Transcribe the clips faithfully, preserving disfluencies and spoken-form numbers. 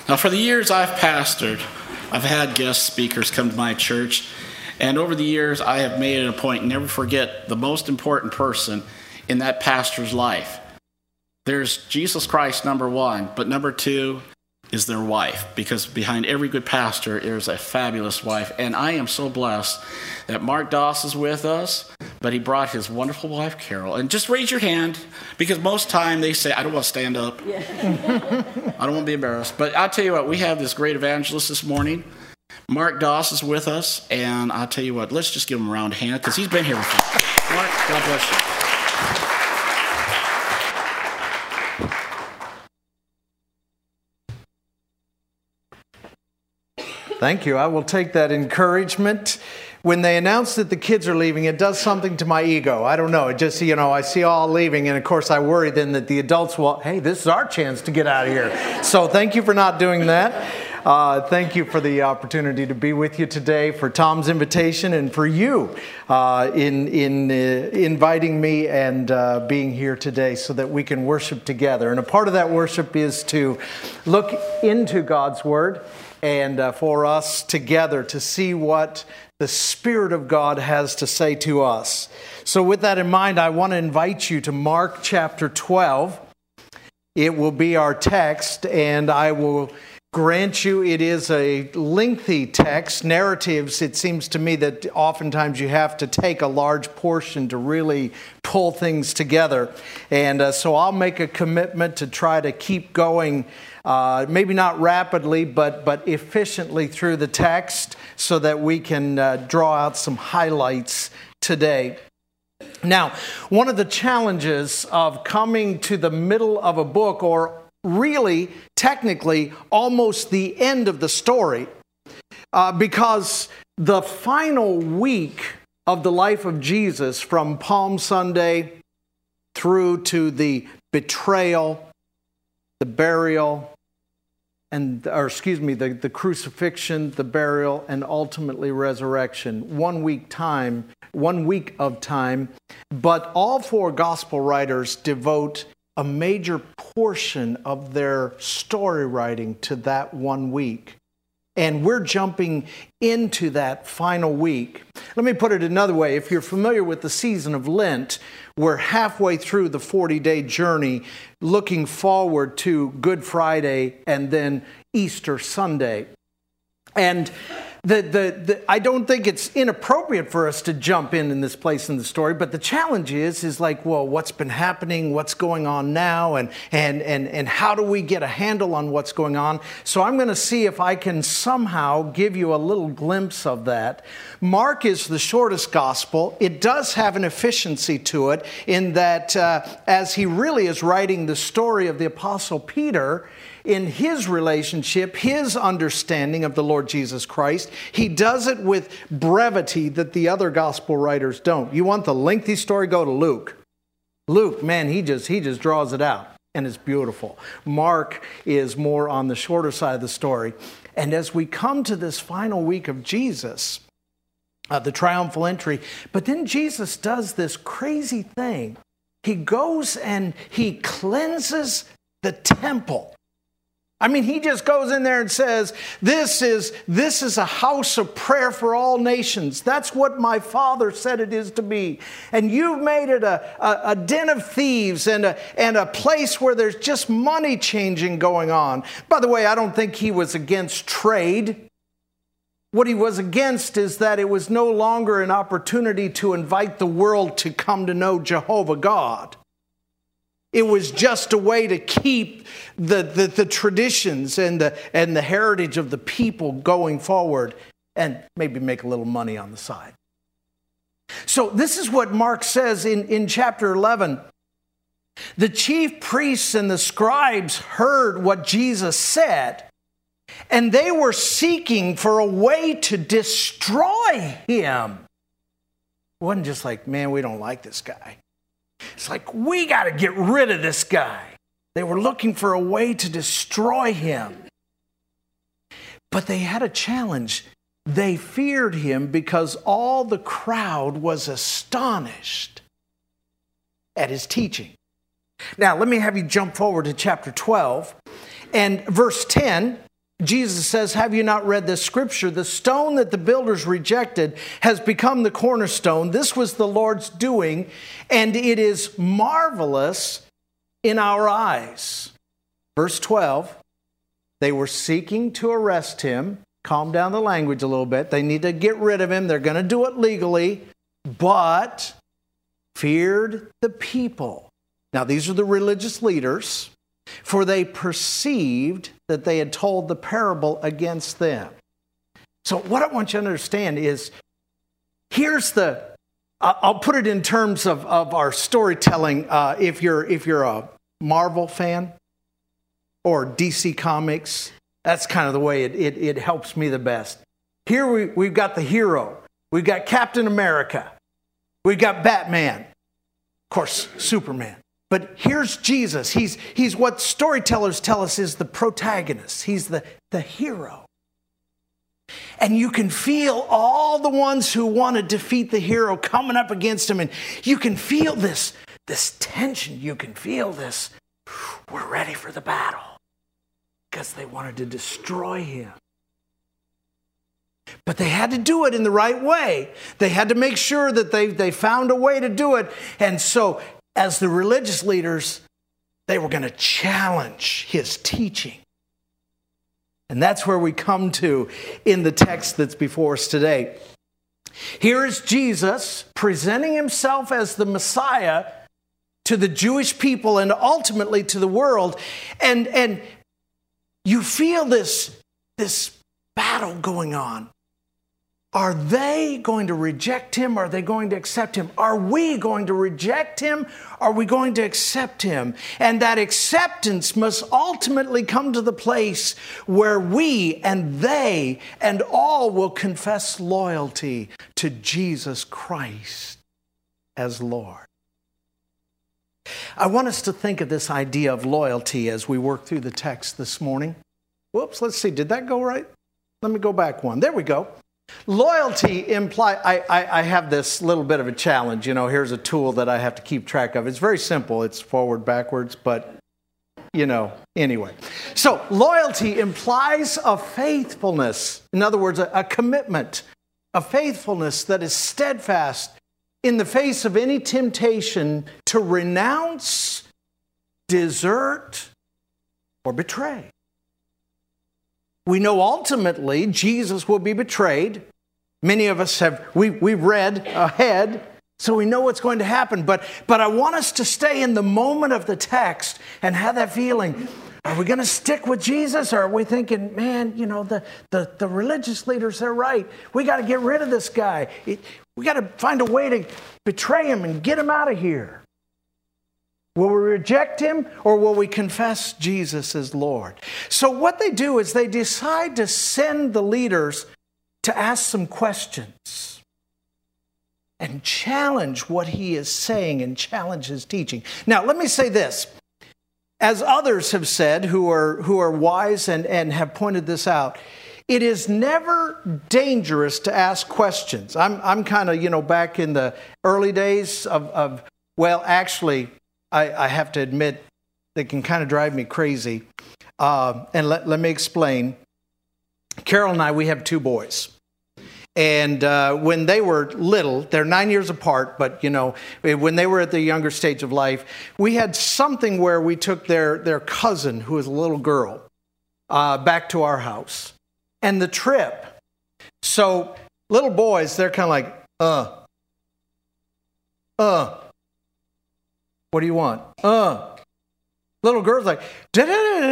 Now, for the years I've pastored, I've had guest speakers come to my church, and over the years I have made it a point to never forget the most important person in that pastor's life. There's Jesus Christ, number one, but number two is their wife, because behind every good pastor is a fabulous wife. And I am so blessed that Mark Doss is with us, but he brought his wonderful wife, Carol. And just raise your hand, because most time they say, I don't want to stand up. Yeah. I don't want to be embarrassed. But I'll tell you what, we have this great evangelist this morning. Mark Doss is with us, and I'll tell you what, let's just give him a round of hand, because he's been here before. Mark, God bless you. Thank you. I will take that encouragement. When they announce that the kids are leaving, it does something to my ego. I don't know. It just, you know, I see all leaving, and of course I worry then that the adults will, hey, this is our chance to get out of here. So thank you for not doing that. Uh, thank you for the opportunity to be with you today, for Tom's invitation, and for you uh, in in uh, inviting me and uh, being here today so that we can worship together. And a part of that worship is to look into God's Word, and uh, for us together to see what the Spirit of God has to say to us. So with that in mind, I want to invite you to Mark chapter twelve. It will be our text, and I will grant you it is a lengthy text. Narratives, it seems to me that oftentimes you have to take a large portion to really pull things together. And uh, so I'll make a commitment to try to keep going, uh, maybe not rapidly, but, but efficiently through the text so that we can uh, draw out some highlights today. Now, one of the challenges of coming to the middle of a book, or really, technically, almost the end of the story, uh, because the final week of the life of Jesus, from Palm Sunday through to the betrayal, the burial, and or excuse me, the, the crucifixion, the burial, and ultimately resurrection. One week time, one week of time, but all four gospel writers devote a major portion of their story writing to that one week. And we're jumping into that final week. Let me put it another way. If you're familiar with the season of Lent, we're halfway through the forty-day journey, looking forward to Good Friday and then Easter Sunday. And The, the, the, I don't think it's inappropriate for us to jump in in this place in the story, but the challenge is, is like, well, what's been happening, what's going on now, and, and, and, and how do we get a handle on what's going on? So I'm going to see if I can somehow give you a little glimpse of that. Mark is the shortest gospel. It does have an efficiency to it in that uh, as he really is writing the story of the Apostle Peter, in his relationship, his understanding of the Lord Jesus Christ, he does it with brevity that the other gospel writers don't. You want the lengthy story? Go to Luke. Luke, man, he just he just draws it out, and it's beautiful. Mark is more on the shorter side of the story. And as we come to this final week of Jesus, uh, the triumphal entry, but then Jesus does this crazy thing. He goes and he cleanses the temple. I mean, he just goes in there and says, this is, this is a house of prayer for all nations. That's what my Father said it is to be. And you've made it a, a, a den of thieves and a, and a place where there's just money changing going on. By the way, I don't think he was against trade. What he was against is that it was no longer an opportunity to invite the world to come to know Jehovah God. It was just a way to keep the, the, the traditions and the, and the heritage of the people going forward and maybe make a little money on the side. So this is what Mark says in, in chapter eleven. The chief priests and the scribes heard what Jesus said, and they were seeking for a way to destroy him. It wasn't just like, man, we don't like this guy. It's like, we got to get rid of this guy. They were looking for a way to destroy him. But they had a challenge. They feared him because all the crowd was astonished at his teaching. Now, let me have you jump forward to chapter twelve and verse ten. Jesus says, have you not read this scripture? The stone that the builders rejected has become the cornerstone. This was the Lord's doing, and it is marvelous in our eyes. Verse twelve, they were seeking to arrest him. Calm down the language a little bit. They need to get rid of him. They're going to do it legally, but feared the people. Now, these are the religious leaders, for they perceived that they had told the parable against them. So what I want you to understand is, here's the, I'll put it in terms of, of our storytelling. Uh, if you're if you're a Marvel fan or D C Comics, that's kind of the way it, it, it helps me the best. Here we, we've got the hero. We've got Captain America. We've got Batman. Of course, Superman. But here's Jesus. He's, he's what storytellers tell us is the protagonist. He's the, the hero. And you can feel all the ones who want to defeat the hero coming up against him. And you can feel this, this tension. You can feel this. We're ready for the battle. Because they wanted to destroy him. But they had to do it in the right way. They had to make sure that they, they found a way to do it. And so, as the religious leaders, they were going to challenge his teaching. And that's where we come to in the text that's before us today. Here is Jesus presenting himself as the Messiah to the Jewish people and ultimately to the world. And, and you feel this, this battle going on. Are they going to reject him? Are they going to accept him? Are we going to reject him? Are we going to accept him? And that acceptance must ultimately come to the place where we and they and all will confess loyalty to Jesus Christ as Lord. I want us to think of this idea of loyalty as we work through the text this morning. Whoops, let's see. Did that go right? Let me go back one. There we go. Loyalty implies, I, I, I have this little bit of a challenge. You know, here's a tool that I have to keep track of. It's very simple. It's forward, backwards, but, you know, anyway. So loyalty implies a faithfulness. In other words, a, a commitment, a faithfulness that is steadfast in the face of any temptation to renounce, desert, or betray. We know ultimately Jesus will be betrayed. Many of us have, we, we've read ahead, so we know what's going to happen. But, but I want us to stay in the moment of the text and have that feeling. Are we going to stick with Jesus? Or are we thinking, man, you know, the, the, the religious leaders, they're right. We got to get rid of this guy. It, we got to find a way to betray him and get him out of here. Will we reject him or will we confess Jesus as Lord? So what they do is they decide to send the leaders to ask some questions and challenge what he is saying and challenge his teaching. Now, let me say this. As others have said who are, who are wise and, and have pointed this out, it is never dangerous to ask questions. I'm, I'm kind of, you know, back in the early days of, of well, actually, I, I have to admit, they can kind of drive me crazy. Uh, and let, let me explain. Carol and I, we have two boys. And uh, when they were little, they're nine years apart, but, you know, when they were at the younger stage of life, we had something where we took their, their cousin, who was a little girl, uh, back to our house. And the trip, so little boys, they're kind of like, uh, uh. What do you want? Uh. Little girls like, at,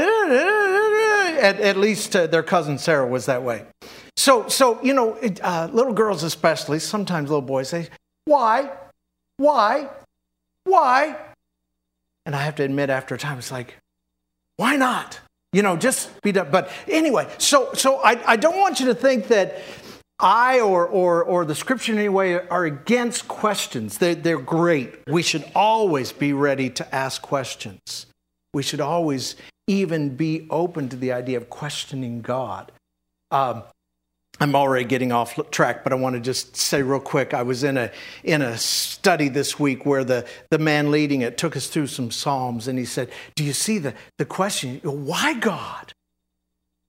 at least uh, their cousin Sarah was that way. So, so you know, it, uh, little girls especially, sometimes little boys say, why? Why? Why? And I have to admit after a time, it's like, why not? You know, just be done. But anyway, so so I, I don't want you to think that I or, or, or the scripture in any way are against questions. They're, they're great. We should always be ready to ask questions. We should always even be open to the idea of questioning God. Um, I'm already getting off track, but I want to just say real quick, I was in a in a study this week where the, the man leading it took us through some Psalms, and he said, do you see the, the question? Why God?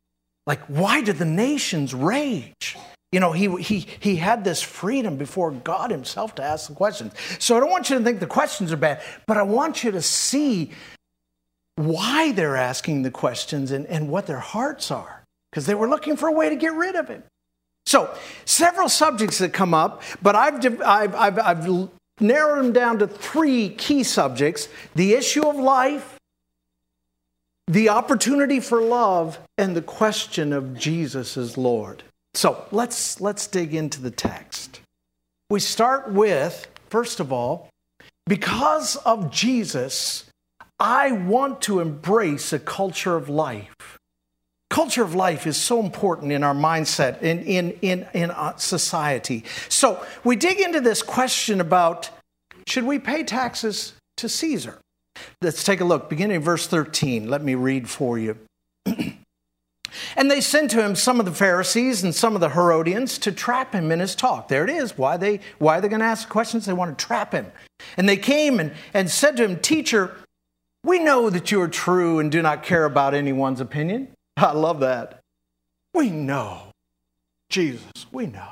Like, why did the nations rage? You know, he, he, he had this freedom before God himself to ask the questions. So I don't want you to think the questions are bad, but I want you to see why they're asking the questions and, and what their hearts are, because they were looking for a way to get rid of him. So several subjects that come up, but I've, I've, I've, I've narrowed them down to three key subjects: the issue of life, the opportunity for love, and the question of Jesus as Lord. So let's, let's dig into the text. We start with, first of all, because of Jesus, I want to embrace a culture of life. Culture of life is so important in our mindset, in, in, in, in society. So we dig into this question about, should we pay taxes to Caesar? Let's take a look, beginning in verse thirteen. Let me read for you. And they sent to him some of the Pharisees and some of the Herodians to trap him in his talk. There it is. Why they why are they going to ask questions? They want to trap him. And they came and, and said to him, "Teacher, we know that you are true and do not care about anyone's opinion." I love that. We know. Jesus, we know.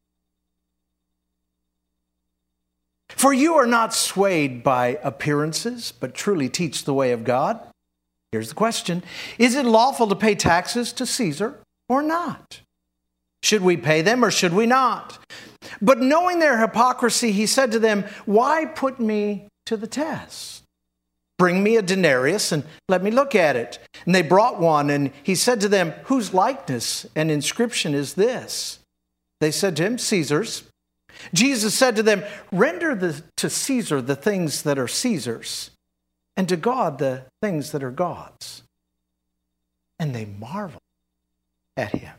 "For you are not swayed by appearances, but truly teach the way of God." Here's the question: is it lawful to pay taxes to Caesar or not? Should we pay them or should we not? But knowing their hypocrisy, he said to them, "Why put me to the test? Bring me a denarius and let me look at it." And they brought one, and he said to them, "Whose likeness and inscription is this?" They said to him, "Caesar's." Jesus said to them, "Render the, to Caesar the things that are Caesar's, and to God the things that are God's." And they marveled at him.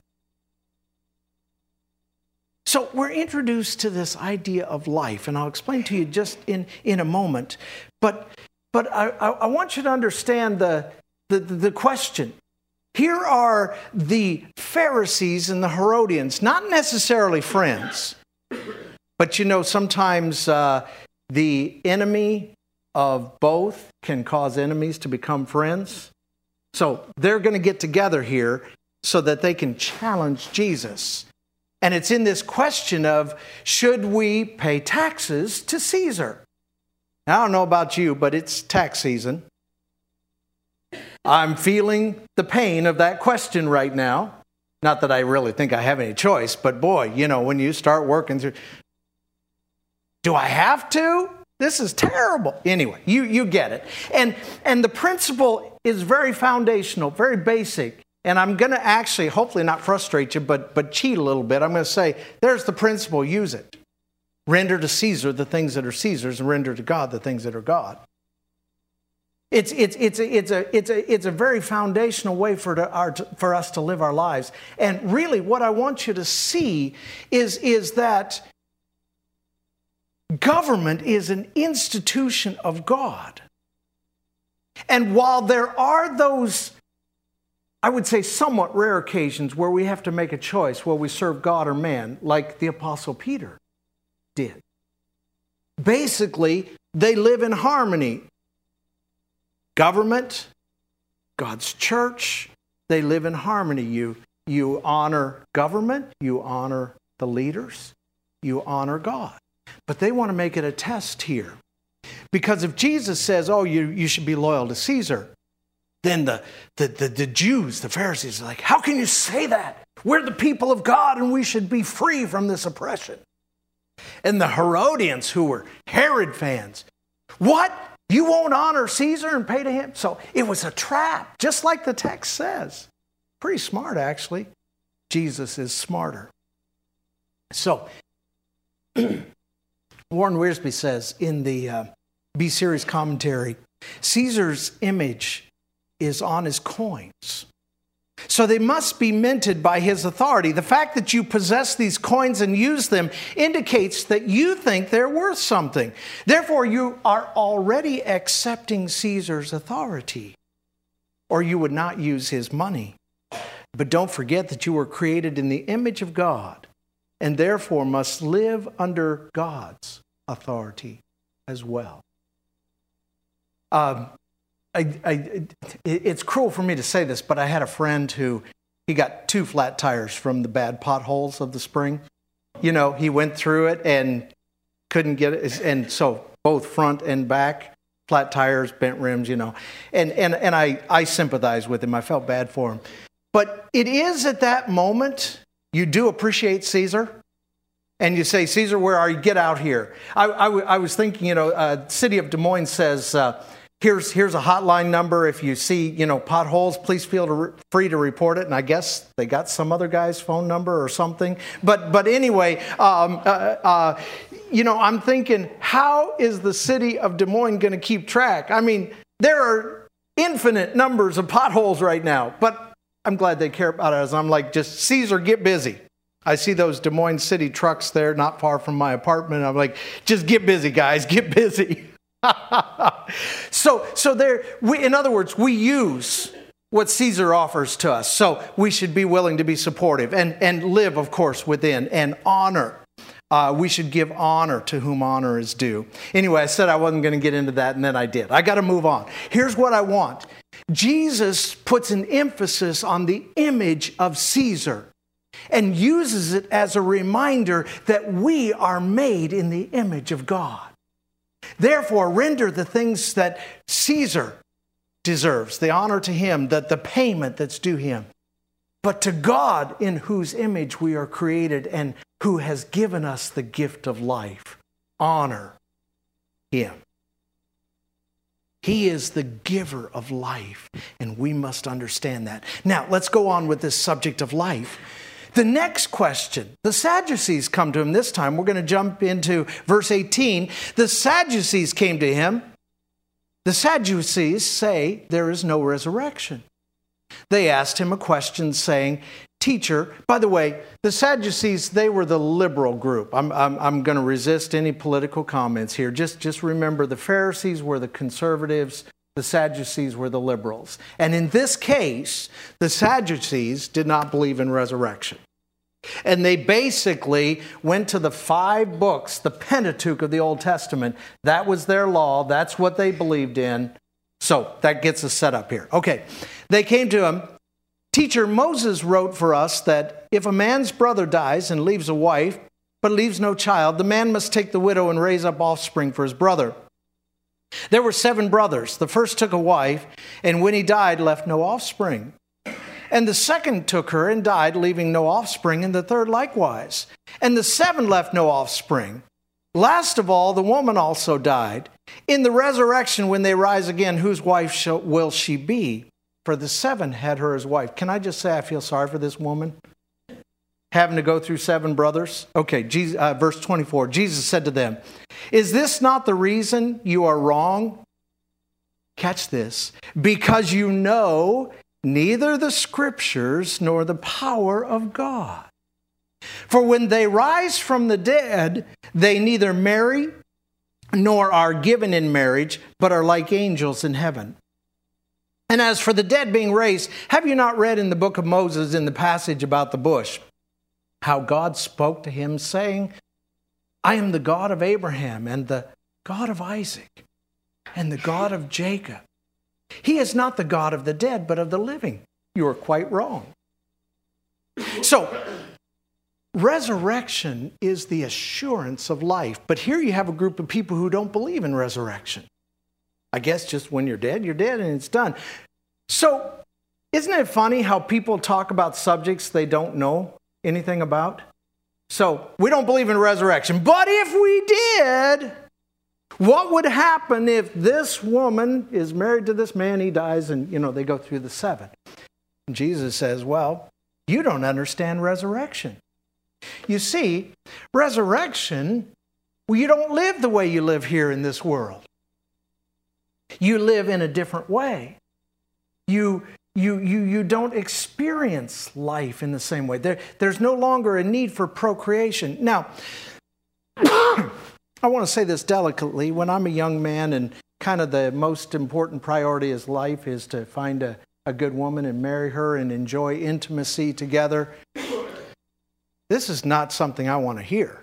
So we're introduced to this idea of life, and I'll explain to you just in, in a moment. But but I, I want you to understand the, the, the question. Here are the Pharisees and the Herodians, not necessarily friends, but you know, sometimes uh, the enemy of both can cause enemies to become friends. So they're going to get together here so that they can challenge Jesus. And it's in this question of, should we pay taxes to Caesar? Now, I don't know about you, but it's tax season. I'm feeling the pain of that question right now. Not that I really think I have any choice, but boy, you know, when you start working through, do I have to? This is terrible. Anyway, you, you get it. And, and the principle is very foundational, very basic. And I'm going to actually, hopefully not frustrate you, but, but cheat a little bit. I'm going to say, there's the principle, use it. Render to Caesar the things that are Caesar's, and render to God the things that are God. It's, it's, it's, a, it's, a, it's, a, it's a very foundational way for, to, our, for us to live our lives. And really what I want you to see is, is that government is an institution of God. And while there are those, I would say, somewhat rare occasions where we have to make a choice, where we serve God or man, like the Apostle Peter did. Basically, they live in harmony. Government, God's church, they live in harmony. You, you honor government, you honor the leaders, you honor God. But they want to make it a test here. Because if Jesus says, oh, you, you should be loyal to Caesar, then the, the, the, the Jews, the Pharisees, are like, how can you say that? We're the people of God and we should be free from this oppression. And the Herodians, who were Herod fans, what? You won't honor Caesar and pay to him? So it was a trap, just like the text says. Pretty smart, actually. Jesus is smarter. So Warren Wiersbe says in the uh, B-Series commentary, Caesar's image is on his coins. So they must be minted by his authority. The fact that you possess these coins and use them indicates that you think they're worth something. Therefore, you are already accepting Caesar's authority, or you would not use his money. But don't forget that you were created in the image of God, and therefore must live under God's authority as well. Um, I, I, it's cruel for me to say this, but I had a friend who He got two flat tires from the bad potholes of the spring. You know, he went through it and couldn't get it. And so both front and back, flat tires, bent rims, you know. And and, and I, I sympathize with him. I felt bad for him. But it is at that moment you do appreciate Caesar. And you say, Caesar, where are you? Get out here. I, I, I was thinking, you know, uh, City of Des Moines says, uh, here's here's a hotline number. If you see, you know, potholes, please feel to re- free to report it. And I guess they got some other guy's phone number or something. But but anyway, um, uh, uh, you know, I'm thinking, how is the City of Des Moines going to keep track? I mean, there are infinite numbers of potholes right now. But I'm glad they care about us. I'm like, just Caesar, get busy. I see those Des Moines City trucks there not far from my apartment. I'm like, just get busy, guys, get busy. so, so there, we, in other words, we use what Caesar offers to us. So we should be willing to be supportive and, and live, of course, within and honor. Uh, we should give honor to whom honor is due. Anyway, I said I wasn't going to get into that, and then I did. I got to move on. Here's what I want. Jesus puts an emphasis on the image of Caesar and uses it as a reminder that we are made in the image of God. Therefore, render the things that Caesar deserves, the honor to him, that the payment that's due him. But to God, in whose image we are created and who has given us the gift of life, honor him. He is the giver of life, and we must understand that. Now, let's go on with this subject of life. The next question, the Sadducees come to him this time. We're going to jump into verse eighteen. The Sadducees came to him. The Sadducees say there is no resurrection. They asked him a question saying, Teacher, by the way, the Sadducees, they were the liberal group. I'm, I'm, I'm going to resist any political comments here. Just, just remember the Pharisees were the conservatives. The Sadducees were the liberals. And in this case, the Sadducees did not believe in resurrection. And they basically went to the five books, the Pentateuch of the Old Testament. That was their law. That's what they believed in. So that gets us set up here. Okay, they came to him. Teacher, Moses wrote for us that if a man's brother dies and leaves a wife, but leaves no child, the man must take the widow and raise up offspring for his brother. There were seven brothers. The first took a wife, and when he died, left no offspring. And the second took her and died, leaving no offspring, and the third likewise. And the seven left no offspring. Last of all, the woman also died. In the resurrection, when they rise again, whose wife shall, will she be? For the seven had her as wife. Can I just say I feel sorry for this woman? Having to go through seven brothers? Okay, Jesus, uh, verse twenty-four. Jesus said to them, Is this not the reason you are wrong? Catch this. Because you know neither the Scriptures nor the power of God. For when they rise from the dead, they neither marry nor are given in marriage, but are like angels in heaven. And as for the dead being raised, have you not read in the book of Moses in the passage about the bush, how God spoke to him saying, I am the God of Abraham and the God of Isaac and the God of Jacob. He is not the God of the dead, but of the living. You are quite wrong. So, resurrection is the assurance of life. But here you have a group of people who don't believe in resurrection. I guess just when you're dead, you're dead and it's done. So, isn't it funny how people talk about subjects they don't know anything about? So, we don't believe in resurrection. But if we did, what would happen if this woman is married to this man, he dies, and, you know, they go through the seven? And Jesus says, well, you don't understand resurrection. You see, resurrection, well, you don't live the way you live here in this world. You live in a different way. You, you, you, you don't experience life in the same way. There, there's no longer a need for procreation. Now, I want to say this delicately. When I'm a young man and kind of the most important priority is life is to find a, a good woman and marry her and enjoy intimacy together, this is not something I want to hear.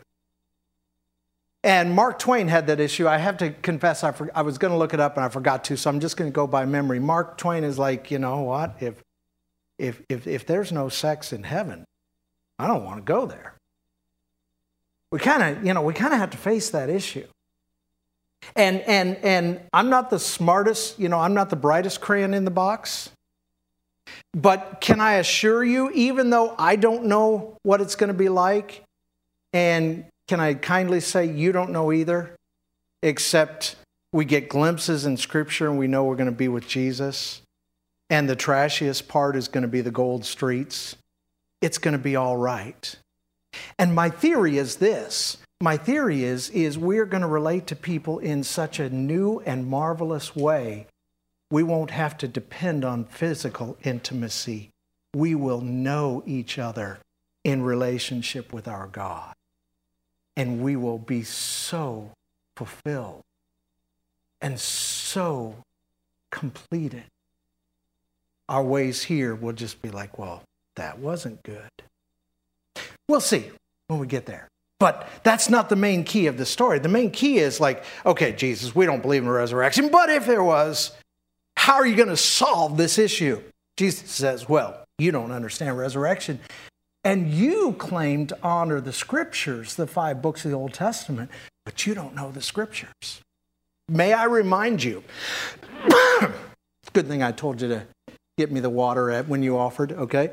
And Mark Twain had that issue. I have to confess, I, for, I was going to look it up and I forgot to, so I'm just going to go by memory. Mark Twain is like, you know what, if if, if, if there's no sex in heaven, I don't want to go there. We kind of, you know, we kind of have to face that issue. And, and, and I'm not the smartest, you know, I'm not the brightest crayon in the box. But can I assure you, even though I don't know what it's going to be like, and can I kindly say you don't know either, except we get glimpses in Scripture and we know we're going to be with Jesus, and the trashiest part is going to be the gold streets. It's going to be all right. And my theory is this. My theory is, is we're going to relate to people in such a new and marvelous way, we won't have to depend on physical intimacy. We will know each other in relationship with our God. And we will be so fulfilled and so completed. Our ways here will just be like, well, that wasn't good. We'll see when we get there. But that's not the main key of the story. The main key is like, okay, Jesus, we don't believe in resurrection, but if there was, how are you going to solve this issue? Jesus says, well, you don't understand resurrection. And you claim to honor the Scriptures, the five books of the Old Testament, but you don't know the Scriptures. May I remind you, it's a good thing I told you to get me the water at when you offered, okay?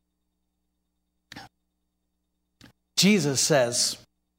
Jesus says,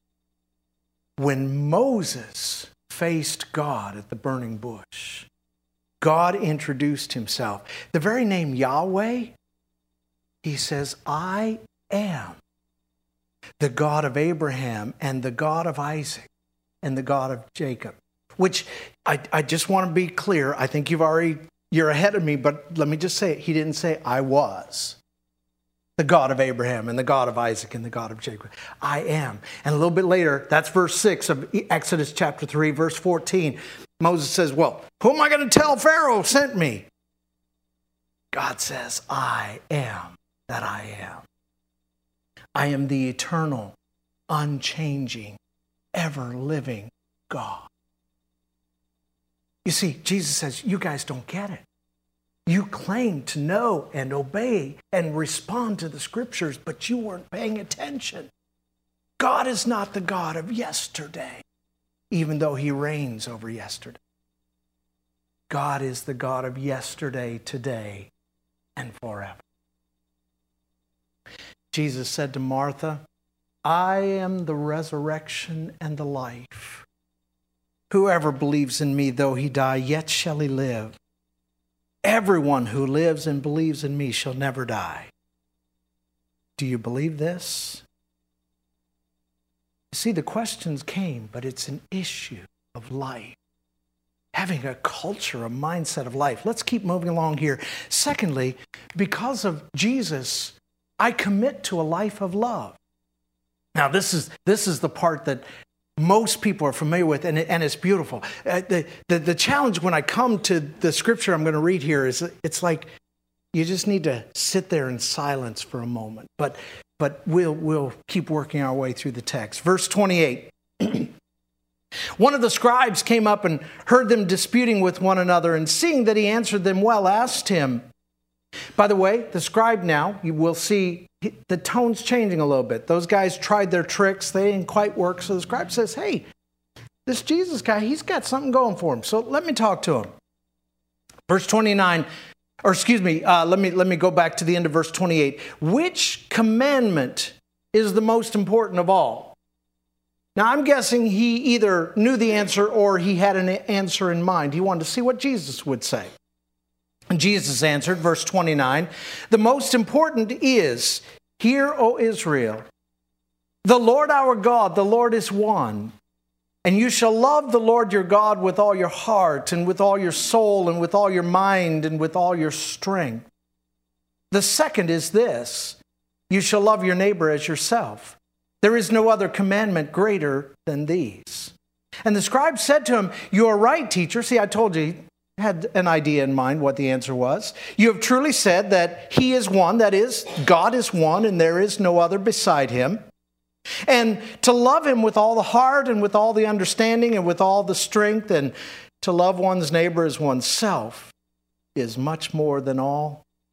when Moses faced God at the burning bush, God introduced himself. The very name Yahweh, he says, I am the God of Abraham and the God of Isaac and the God of Jacob. Which I, I just want to be clear. I think you've already, you're ahead of me, but let me just say it. He didn't say I was the God of Abraham and the God of Isaac and the God of Jacob. I am. And a little bit later, that's verse six of Exodus chapter three, verse fourteen. Moses says, well, who am I going to tell Pharaoh sent me? God says, I am that I am. I am the eternal, unchanging, ever-living God. You see, Jesus says, you guys don't get it. You claim to know and obey and respond to the Scriptures, but you weren't paying attention. God is not the God of yesterday, even though he reigns over yesterday. God is the God of yesterday, today, and forever. Jesus said to Martha, I am the resurrection and the life. Whoever believes in me, though he die, yet shall he live. Everyone who lives and believes in me shall never die. Do you believe this? You see, the questions came, but it's an issue of life. Having a culture, a mindset of life. Let's keep moving along here. Secondly, because of Jesus, I commit to a life of love. Now, this is this is the part that most people are familiar with, and, it, and it's beautiful. Uh, the, the, the challenge when I come to the scripture I'm going to read here is it's like you just need to sit there in silence for a moment. But but we'll we'll keep working our way through the text. Verse twenty-eight. One of the scribes came up and heard them disputing with one another, and seeing that he answered them well, asked him. By the way, the scribe now, you will see the tone's changing a little bit. Those guys tried their tricks. They didn't quite work. So the scribe says, hey, this Jesus guy, he's got something going for him. So let me talk to him. Verse twenty-nine, or excuse me, uh, let me let me go back to the end of verse twenty-eight. Which commandment is the most important of all? Now, I'm guessing he either knew the answer or he had an answer in mind. He wanted to see what Jesus would say. And Jesus answered, verse twenty-nine, the most important is, hear, O Israel, the Lord our God, the Lord is one. And you shall love the Lord your God with all your heart and with all your soul and with all your mind and with all your strength. The second is this, you shall love your neighbor as yourself. There is no other commandment greater than these. And the scribe said to him, you are right, teacher. See, I told you, he had an idea in mind what the answer was. You have truly said that he is one, that is, God is one, and there is no other beside him. And to love him with all the heart and with all the understanding and with all the strength, and to love one's neighbor as oneself is much more than all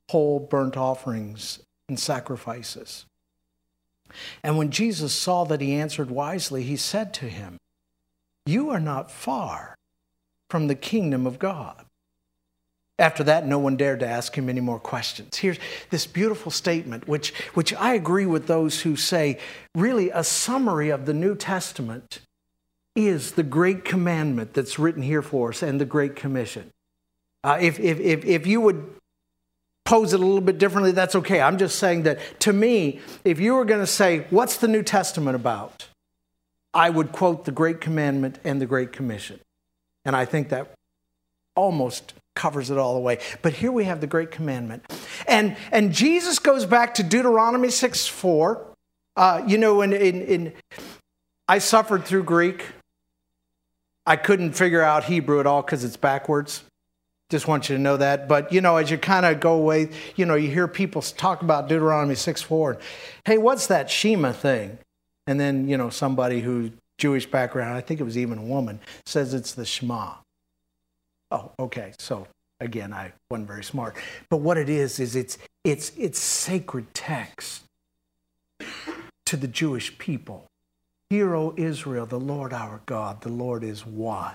whole burnt offerings and sacrifices. And when Jesus saw that he answered wisely, he said to him, "You are not far from the kingdom of God." After that, no one dared to ask him any more questions. Here's this beautiful statement, which, which I agree with those who say, really a summary of the New Testament is the great commandment that's written here for us and the Great Commission. Uh, if, if, if, if you would pose it a little bit differently, that's okay. I'm just saying that to me, if you were going to say, what's the New Testament about? I would quote the Great Commandment and the Great Commission. And I think that almost covers it all the way. But here we have the Great Commandment. And, and Jesus goes back to Deuteronomy six four. Uh, you know, in, in, in I suffered through Greek. I couldn't figure out Hebrew at all because it's backwards. Just want you to know that. But, you know, as you kind of go away, you know, you hear people talk about Deuteronomy six four. Hey, what's that Shema thing? And then, you know, somebody who's Jewish background, I think it was even a woman, says it's the Shema. Oh, okay. So, again, I wasn't very smart. But what it is, is it's it's it's sacred text to the Jewish people. Hear, O Israel, the Lord our God, the Lord is one.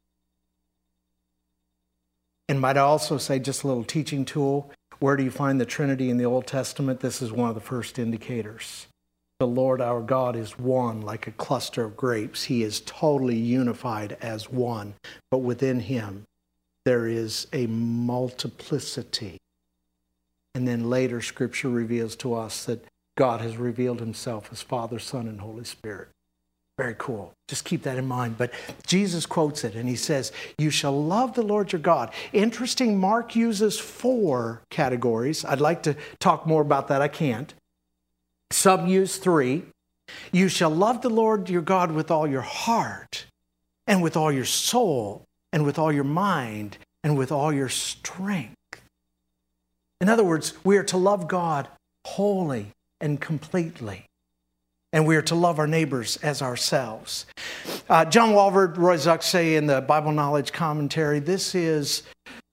And might I also say, just a little teaching tool, where do you find the Trinity in the Old Testament? This is one of the first indicators. The Lord our God is one, like a cluster of grapes. He is totally unified as one. But within him, there is a multiplicity. And then later, Scripture reveals to us that God has revealed himself as Father, Son, and Holy Spirit. Very cool. Just keep that in mind. But Jesus quotes it, and he says, you shall love the Lord your God. Interesting, Mark uses four categories. I'd like to talk more about that. I can't. Some use three. You shall love the Lord your God with all your heart, and with all your soul, and with all your mind, and with all your strength. In other words, we are to love God wholly and completely. And we are to love our neighbors as ourselves. Uh, John Walvoord, Roy Zuck say in the Bible Knowledge Commentary, this is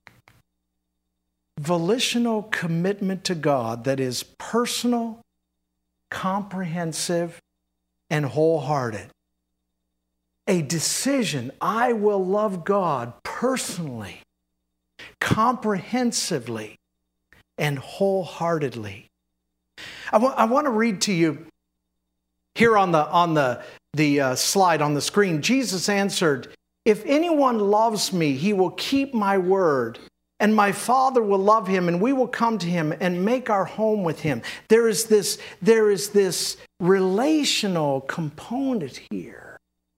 volitional commitment to God that is personal, comprehensive, and wholehearted. A decision, I will love God personally, comprehensively, and wholeheartedly. I, w- I want to read to you here on the on the the uh, slide on the screen. Jesus answered, "If anyone loves me, he will keep my word, and my Father will love him, and we will come to him and make our home with him." There is this there is this relational component here.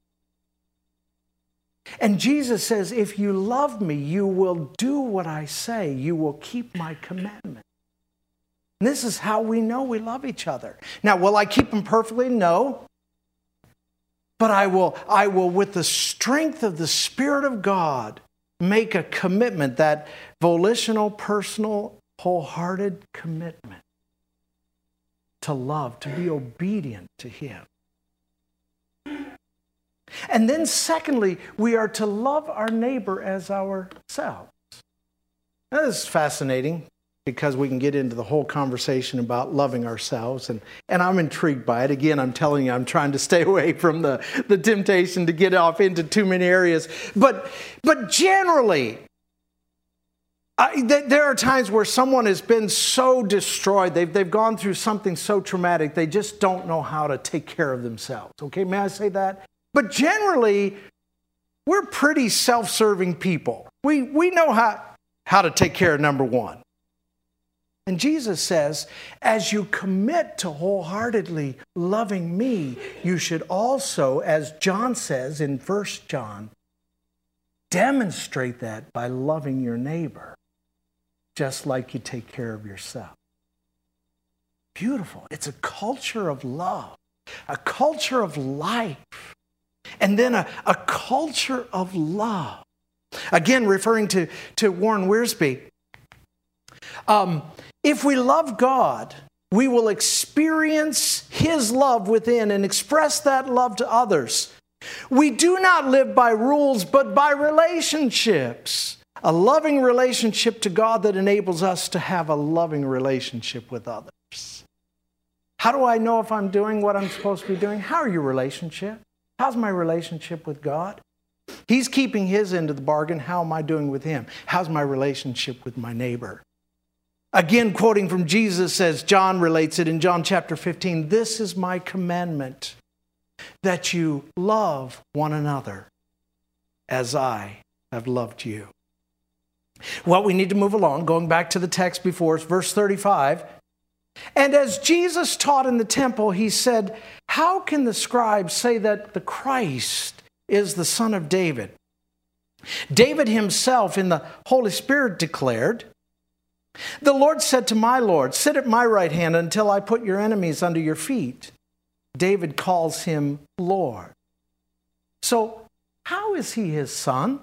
And Jesus says, if you love me, you will do what I say. You will keep my commandments. And this is how we know we love each other. Now, will I keep them perfectly? No. But I will, I will, with the strength of the Spirit of God, make a commitment, that volitional, personal, wholehearted commitment to love, to be obedient to him. And then secondly, we are to love our neighbor as ourselves. Now, this is fascinating because we can get into the whole conversation about loving ourselves. And, and I'm intrigued by it. Again, I'm telling you, I'm trying to stay away from the, the temptation to get off into too many areas. But, but generally, I, th- there are times where someone has been so destroyed, they've, they've gone through something so traumatic, they just don't know how to take care of themselves. Okay, may I say that? But generally, we're pretty self-serving people. We, we know how, how to take care of number one. And Jesus says, as you commit to wholeheartedly loving me, you should also, as John says in First John, demonstrate that by loving your neighbor, just like you take care of yourself. Beautiful. It's a culture of love, a culture of life. And then a, a culture of love. Again, referring to, to Warren Wiersbe, um, if we love God, we will experience his love within and express that love to others. We do not live by rules, but by relationships. A loving relationship to God that enables us to have a loving relationship with others. How do I know if I'm doing what I'm supposed to be doing? How are your relationships? How's my relationship with God? He's keeping his end of the bargain. How am I doing with him? How's my relationship with my neighbor? Again, quoting from Jesus as John relates it in John chapter fifteen, this is my commandment, that you love one another as I have loved you. Well, we need to move along. Going back to the text before us, verse thirty-five. And as Jesus taught in the temple, he said, how can the scribes say that the Christ is the son of David? David himself in the Holy Spirit declared, the Lord said to my Lord, sit at my right hand until I put your enemies under your feet. David calls him Lord. So how is he his son?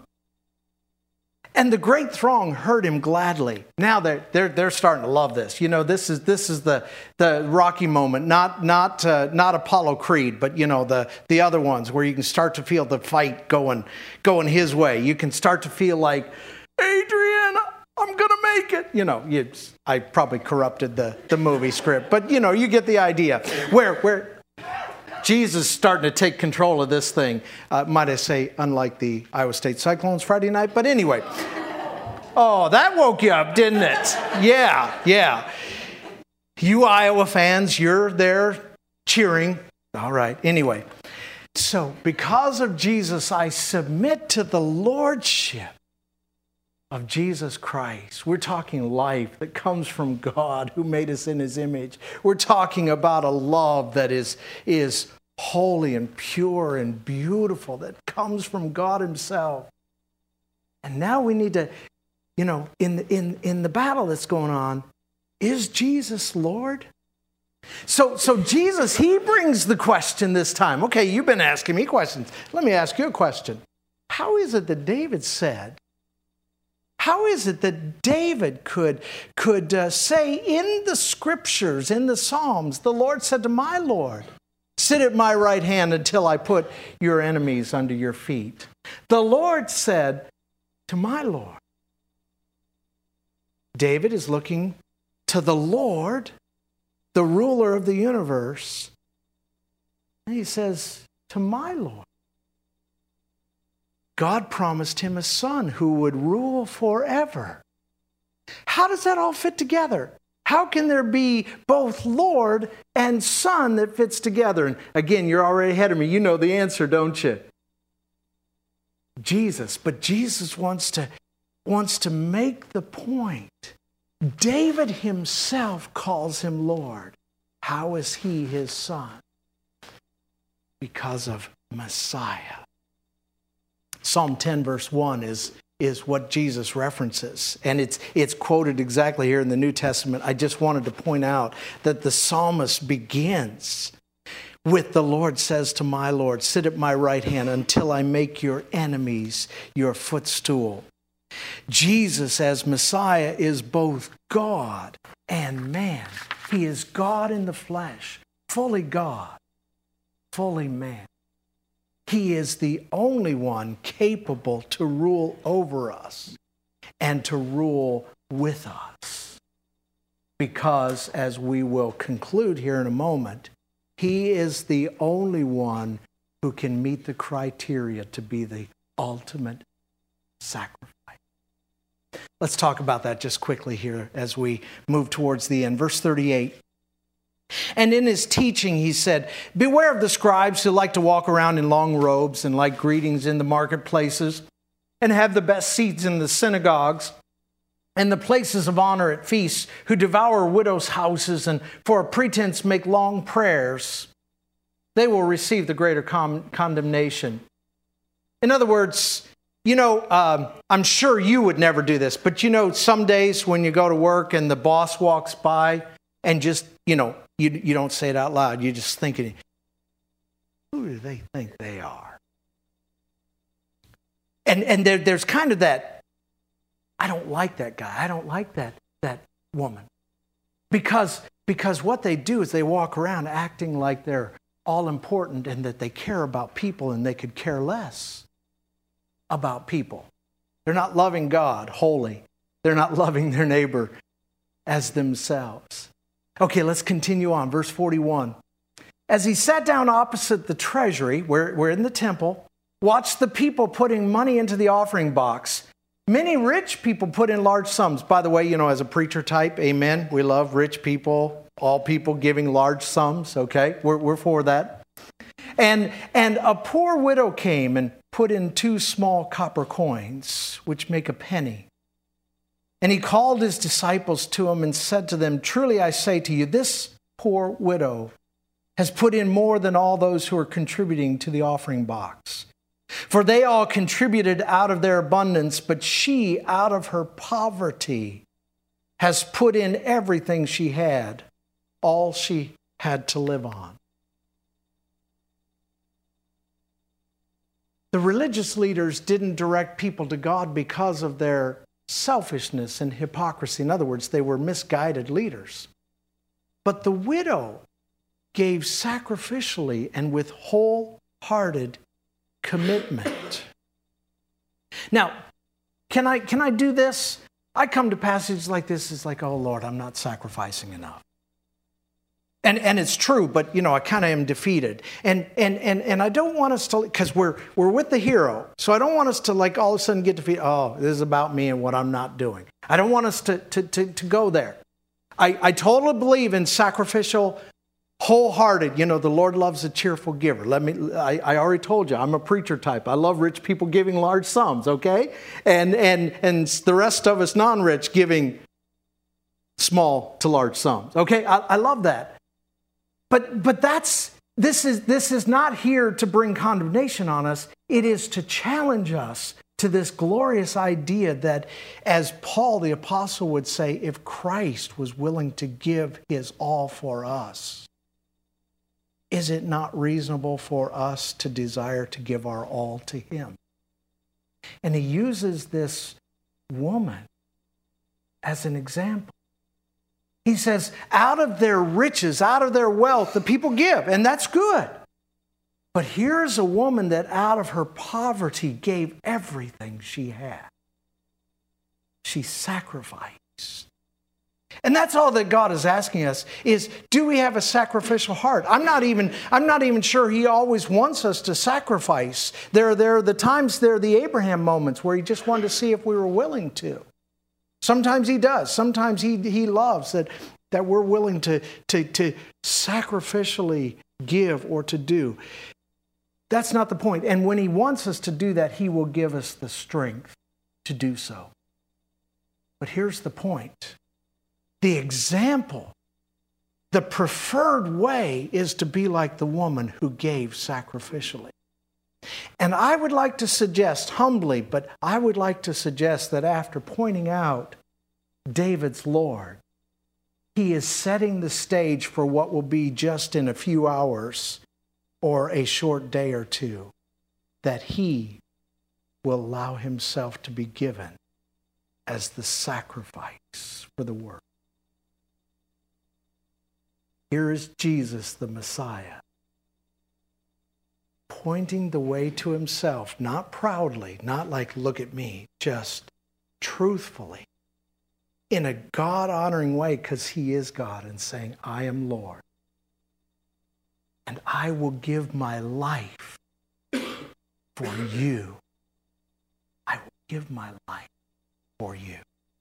And the great throng heard him gladly. Now they're, they're, they're starting to love this. You know, this is this is the, the Rocky moment, not not uh, not Apollo Creed, but, you know, the, the other ones where you can start to feel the fight going, going his way. You can start to feel like, Adrian, I'm going to make it. You know, you, I probably corrupted the, the movie script, but, you know, you get the idea. Where, where Jesus is starting to take control of this thing. Uh, might I say, unlike the Iowa State Cyclones Friday night. But anyway. Oh, that woke you up, didn't it? Yeah, yeah. You Iowa fans, you're there cheering. All right. Anyway. So because of Jesus, I submit to the lordship of Jesus Christ. We're talking life that comes from God who made us in his image. We're talking about a love that is, is holy and pure and beautiful, that comes from God himself. And now we need to, you know, in the, in, in the battle that's going on, is Jesus Lord? So, so Jesus, he brings the question this time. Okay, you've been asking me questions. Let me ask you a question. How is it that David said, How is it that David could, could uh, say in the scriptures, in the Psalms, the Lord said to my Lord, sit at my right hand until I put your enemies under your feet. The Lord said to my Lord. David is looking to the Lord, the ruler of the universe. And he says, to my Lord. God promised him a son who would rule forever. How does that all fit together? How can there be both Lord and Son that fits together? And again, you're already ahead of me. You know the answer, don't you? Jesus. But Jesus wants to, wants to make the point. David himself calls him Lord. How is he his son? Because of Messiah. Psalm ten verse one is, is what Jesus references. And it's, it's quoted exactly here in the New Testament. I just wanted to point out that the psalmist begins with the Lord says to my Lord, sit at my right hand until I make your enemies your footstool. Jesus as Messiah is both God and man. He is God in the flesh, fully God, fully man. He is the only one capable to rule over us and to rule with us. Because, as we will conclude here in a moment, he is the only one who can meet the criteria to be the ultimate sacrifice. Let's talk about that just quickly here as we move towards the end. Verse thirty-eight. And in his teaching, he said, beware of the scribes who like to walk around in long robes and like greetings in the marketplaces and have the best seats in the synagogues and the places of honor at feasts, who devour widows' houses and for a pretense make long prayers. They will receive the greater con- condemnation. In other words, you know, um, I'm sure you would never do this, but you know, some days when you go to work and the boss walks by and just, you know, You, you don't say it out loud. You're just thinking, who do they think they are? And and there, there's kind of that, I don't like that guy. I don't like that, that woman. Because, because what they do is they walk around acting like they're all important and that they care about people and they could care less about people. They're not loving God wholly. They're not loving their neighbor as themselves. Okay, let's continue on. Verse forty-one. As he sat down opposite the treasury, where we're in the temple, watched the people putting money into the offering box. Many rich people put in large sums. By the way, you know, as a preacher type, amen, we love rich people, all people giving large sums, okay? We're, we're for that. And, and a poor widow came and put in two small copper coins, which make a penny. And he called his disciples to him and said to them, truly I say to you, this poor widow has put in more than all those who are contributing to the offering box. For they all contributed out of their abundance, but she, out of her poverty, has put in everything she had, all she had to live on. The religious leaders didn't direct people to God because of their selfishness and hypocrisy. In other words, they were misguided leaders. But the widow gave sacrificially and with wholehearted commitment. Now, can I can I do this? I come to passages like this, it's like, oh Lord, I'm not sacrificing enough. And and it's true, but you know, I kind of am defeated. And and and and I don't want us to, because we're we're with the hero. So I don't want us to like all of a sudden get defeated. Oh, this is about me and what I'm not doing. I don't want us to to to, to go there. I, I totally believe in sacrificial, wholehearted. You know, the Lord loves a cheerful giver. Let me. I, I already told you, I'm a preacher type. I love rich people giving large sums. Okay, and and and the rest of us non-rich giving small to large sums. Okay, I, I love that. But but that's this is this is not here to bring condemnation on us. It is to challenge us to this glorious idea that, as Paul the apostle would say, if Christ was willing to give his all for us, is it not reasonable for us to desire to give our all to him? And he uses this woman as an example. He says, out of their riches, out of their wealth, the people give, and that's good. But here's a woman that out of her poverty gave everything she had. She sacrificed. And that's all that God is asking us is, do we have a sacrificial heart? I'm not even, I'm not even sure he always wants us to sacrifice. There, there are the times, there are the Abraham moments where he just wanted to see if we were willing to. Sometimes he does. Sometimes he, he loves that, that we're willing to, to, to sacrificially give or to do. That's not the point. And when he wants us to do that, he will give us the strength to do so. But here's the point. The example, the preferred way is to be like the woman who gave sacrificially. And I would like to suggest, humbly, but I would like to suggest that after pointing out David's Lord, he is setting the stage for what will be just in a few hours or a short day or two, that he will allow himself to be given as the sacrifice for the work. Here is Jesus, the Messiah, pointing the way to himself, not proudly, not like, look at me, just truthfully, in a God-honoring way, because he is God, and saying, I am Lord. And I will give my life for you. I will give my life for you.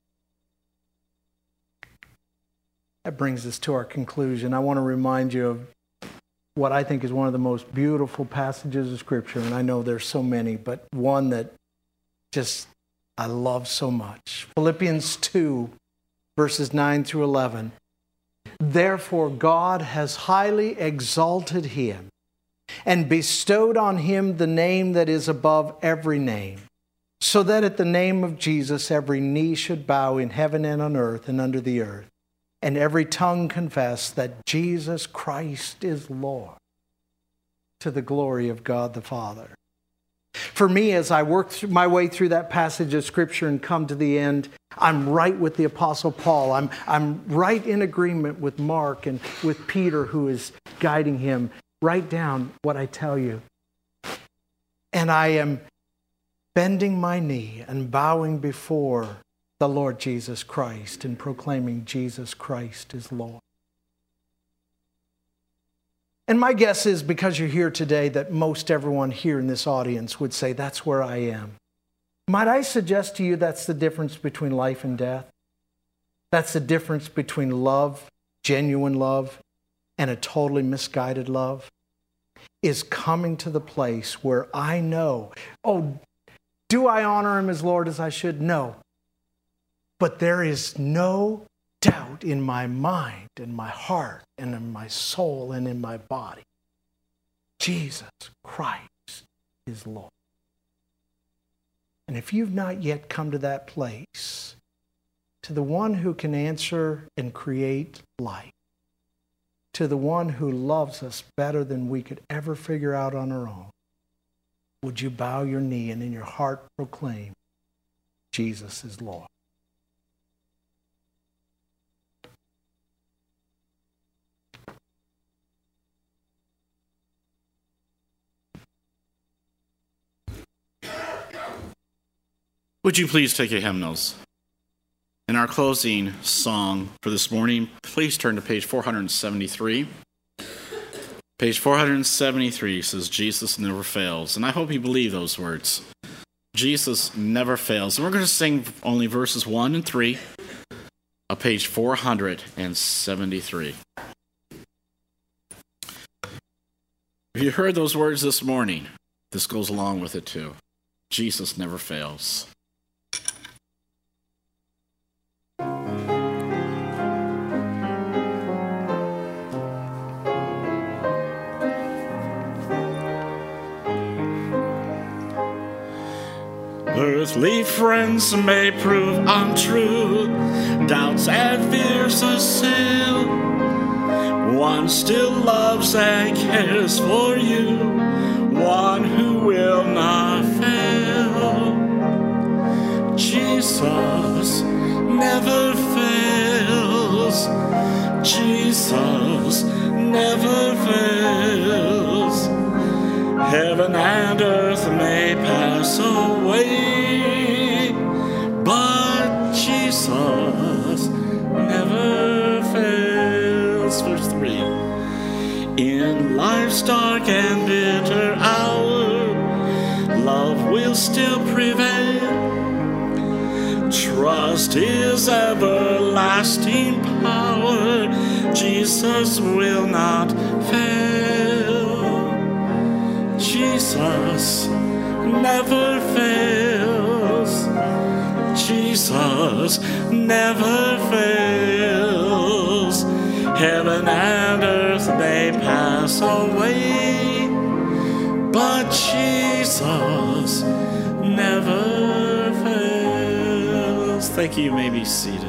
That brings us to our conclusion. I want to remind you of what I think is one of the most beautiful passages of Scripture, and I know there's so many, but one that just I love so much. Philippians two, verses nine through eleven. Therefore God has highly exalted him and bestowed on him the name that is above every name, so that at the name of Jesus every knee should bow in heaven and on earth and under the earth, and every tongue confess that Jesus Christ is Lord, to the glory of God the Father. For me, as I work through my way through that passage of Scripture and come to the end, I'm right with the Apostle Paul. I'm, I'm right in agreement with Mark and with Peter, who is guiding him. Write down what I tell you. And I am bending my knee and bowing before the Lord Jesus Christ and proclaiming Jesus Christ is Lord. And my guess is, because you're here today, that most everyone here in this audience would say, that's where I am. Might I suggest to you that's the difference between life and death? That's the difference between love, genuine love, and a totally misguided love, is coming to the place where I know, oh, do I honor him as Lord as I should? No. But there is no doubt in my mind, in my heart, and in my soul, and in my body. Jesus Christ is Lord. And if you've not yet come to that place, to the one who can answer and create life, to the one who loves us better than we could ever figure out on our own, would you bow your knee and in your heart proclaim, Jesus is Lord? Would you please take your hymnals? In our closing song for this morning, please turn to page four seventy-three. Page four seventy-three says, Jesus never fails. And I hope you believe those words. Jesus never fails. And we're going to sing only verses one and three of page four seventy-three. If you heard those words this morning, this goes along with it too. Jesus never fails. Earthly friends may prove untrue, doubts and fears assail. One still loves and cares for you, one who will not fail. Jesus never fails. Jesus never fails. Heaven and earth may pass away, but Jesus never fails. Verse three. In life's dark and bitter hour, love will still prevail. Trust His everlasting power. Jesus will not fail. Jesus never fails. Jesus never fails. Heaven and earth may pass away, but Jesus never fails. Thank you. You may be seated.